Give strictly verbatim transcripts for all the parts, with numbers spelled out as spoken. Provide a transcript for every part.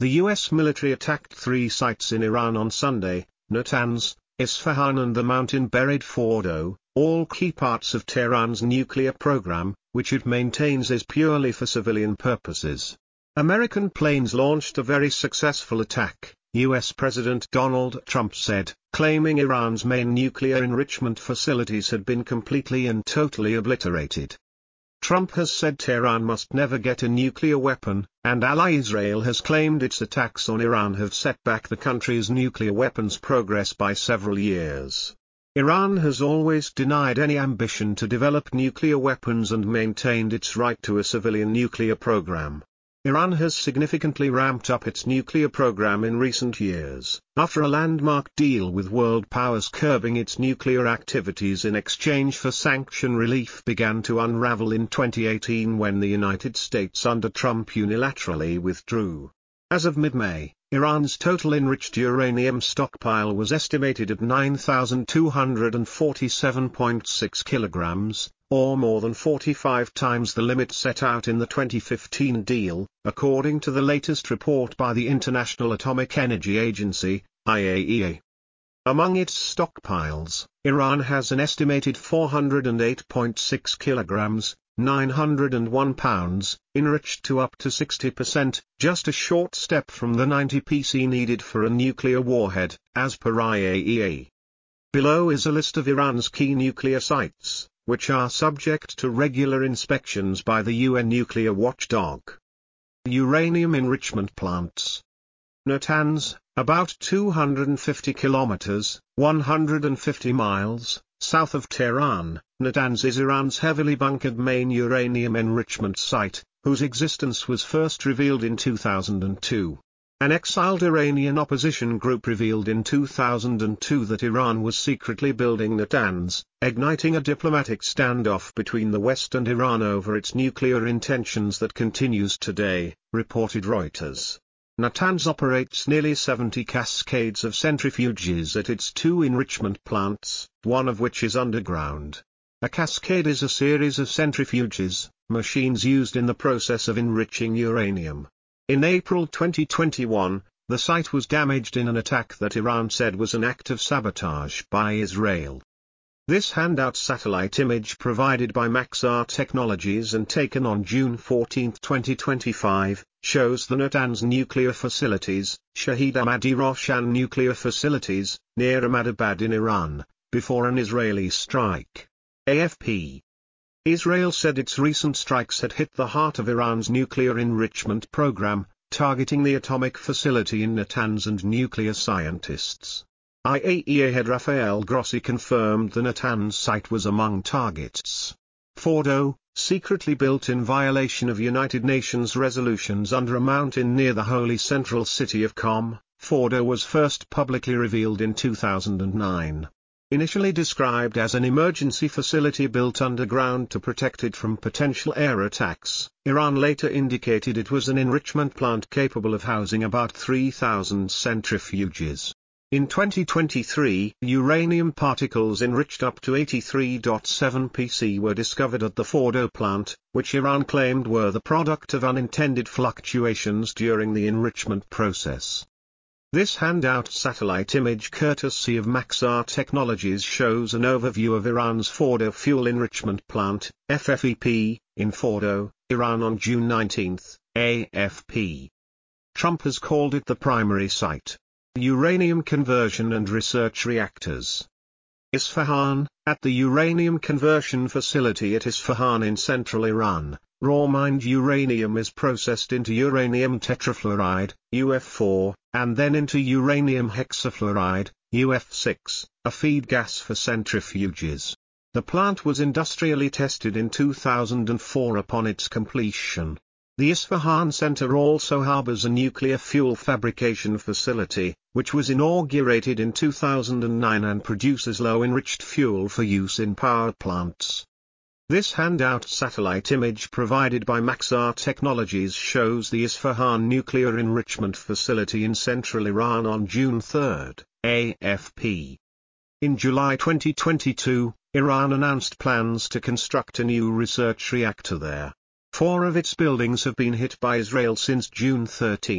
The U S military attacked three sites in Iran on Sunday: Natanz, Isfahan and the mountain-buried Fordo, all key parts of Tehran's nuclear program, which it maintains is purely for civilian purposes. American planes launched a very successful attack, U S President Donald Trump said, claiming Iran's main nuclear enrichment facilities had been completely and totally obliterated. Trump has said Tehran must never get a nuclear weapon, and ally Israel has claimed its attacks on Iran have set back the country's nuclear weapons progress by several years. Iran has always denied any ambition to develop nuclear weapons and maintained its right to a civilian nuclear program. Iran has significantly ramped up its nuclear program in recent years, after a landmark deal with world powers curbing its nuclear activities in exchange for sanction relief began to unravel in twenty eighteen when the United States under Trump unilaterally withdrew. As of mid-May, Iran's total enriched uranium stockpile was estimated at nine thousand two hundred forty-seven point six kilograms, or more than forty-five times the limit set out in the twenty fifteen deal, according to the latest report by the International Atomic Energy Agency, I A E A. Among its stockpiles, Iran has an estimated four hundred eight point six kilograms, nine hundred one pounds, enriched to up to sixty percent, just a short step from the ninety percent needed for a nuclear warhead, as per I A E A. Below is a list of Iran's key nuclear sites, which are subject to regular inspections by the U N nuclear watchdog. Uranium enrichment plants. Natanz, about two hundred fifty kilometers, one hundred fifty miles, south of Tehran. Natanz is Iran's heavily bunkered main uranium enrichment site, whose existence was first revealed in two thousand two. An exiled Iranian opposition group revealed in two thousand two that Iran was secretly building Natanz, igniting a diplomatic standoff between the West and Iran over its nuclear intentions that continues today, reported Reuters. Natanz operates nearly seventy cascades of centrifuges at its two enrichment plants, one of which is underground. A cascade is a series of centrifuges, machines used in the process of enriching uranium. In April twenty twenty-one, the site was damaged in an attack that Iran said was an act of sabotage by Israel. This handout satellite image provided by Maxar Technologies and taken on June fourteenth twenty twenty-five, shows the Natanz nuclear facilities, Shahid Ahmadi Roshan nuclear facilities, near Ahmadabad in Iran, before an Israeli strike. A F P. Israel said its recent strikes had hit the heart of Iran's nuclear enrichment program, targeting the atomic facility in Natanz and nuclear scientists. I A E A head Rafael Grossi confirmed the Natanz site was among targets. Fordo, secretly built in violation of United Nations resolutions under a mountain near the holy central city of Qom, Fordo was first publicly revealed in two thousand nine. Initially described as an emergency facility built underground to protect it from potential air attacks, Iran later indicated it was an enrichment plant capable of housing about three thousand centrifuges. In twenty twenty-three, uranium particles enriched up to eighty-three point seven percent were discovered at the Fordo plant, which Iran claimed were the product of unintended fluctuations during the enrichment process. This handout satellite image courtesy of Maxar Technologies shows an overview of Iran's Fordo fuel enrichment plant, F F E P, in Fordo, Iran on June nineteenth, A F P. Trump has called it the primary site. Uranium conversion and research reactors. Isfahan, at the uranium conversion facility at Isfahan in central Iran, raw mined uranium is processed into uranium tetrafluoride, U F four, and then into uranium hexafluoride, U F six, a feed gas for centrifuges. The plant was industrially tested in two thousand four upon its completion. The Isfahan Center also harbors a nuclear fuel fabrication facility, which was inaugurated in two thousand nine and produces low-enriched fuel for use in power plants. This handout satellite image provided by Maxar Technologies shows the Isfahan nuclear enrichment facility in central Iran on June third, A F P. In July twenty twenty-two, Iran announced plans to construct a new research reactor there. Four of its buildings have been hit by Israel since June thirteenth,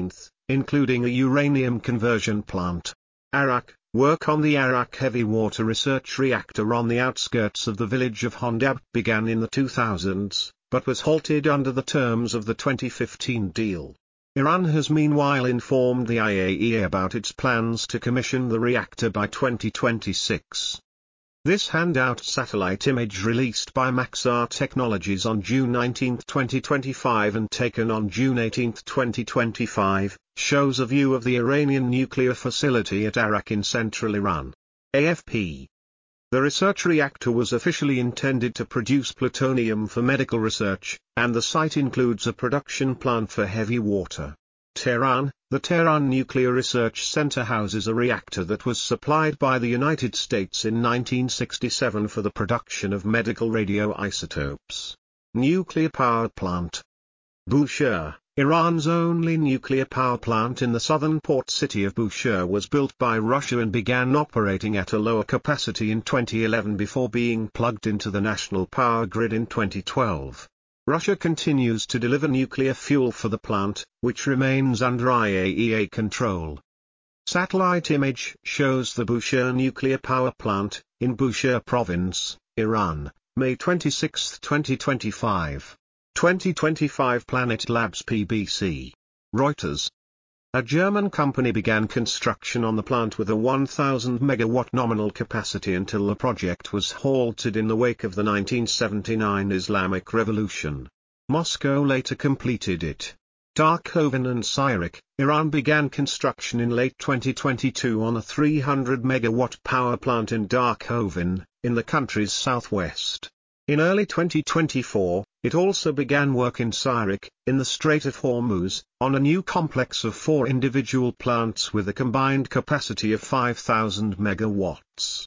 including a uranium conversion plant. Arak, work on the Arak Heavy Water Research Reactor on the outskirts of the village of Hondab began in the two thousands, but was halted under the terms of the twenty fifteen deal. Iran has meanwhile informed the I A E A about its plans to commission the reactor by twenty twenty-six. This handout satellite image released by Maxar Technologies on June nineteenth twenty twenty-five and taken on June eighteenth twenty twenty-five, shows a view of the Iranian nuclear facility at Arak in central Iran. A F P. The research reactor was officially intended to produce plutonium for medical research, and the site includes a production plant for heavy water. Tehran, the Tehran Nuclear Research Center houses a reactor that was supplied by the United States in nineteen sixty-seven for the production of medical radioisotopes. Nuclear power plant. Bushehr, Iran's only nuclear power plant in the southern port city of Bushehr was built by Russia and began operating at a lower capacity in twenty eleven before being plugged into the national power grid in twenty twelve. Russia continues to deliver nuclear fuel for the plant, which remains under I A E A control. Satellite image shows the Bushehr nuclear power plant, in Bushehr province, Iran, May twenty-sixth twenty twenty-five. twenty twenty-five Planet Labs P B C. Reuters. A German company began construction on the plant with a one thousand megawatt nominal capacity until the project was halted in the wake of the nineteen seventy-nine Islamic Revolution. Moscow later completed it. Darkhovin and Sirik, Iran began construction in late twenty twenty-two on a three hundred megawatt power plant in Darkhovin, in the country's southwest. In early twenty twenty-four, it also began work in Sirik, in the Strait of Hormuz, on a new complex of four individual plants with a combined capacity of five thousand megawatts.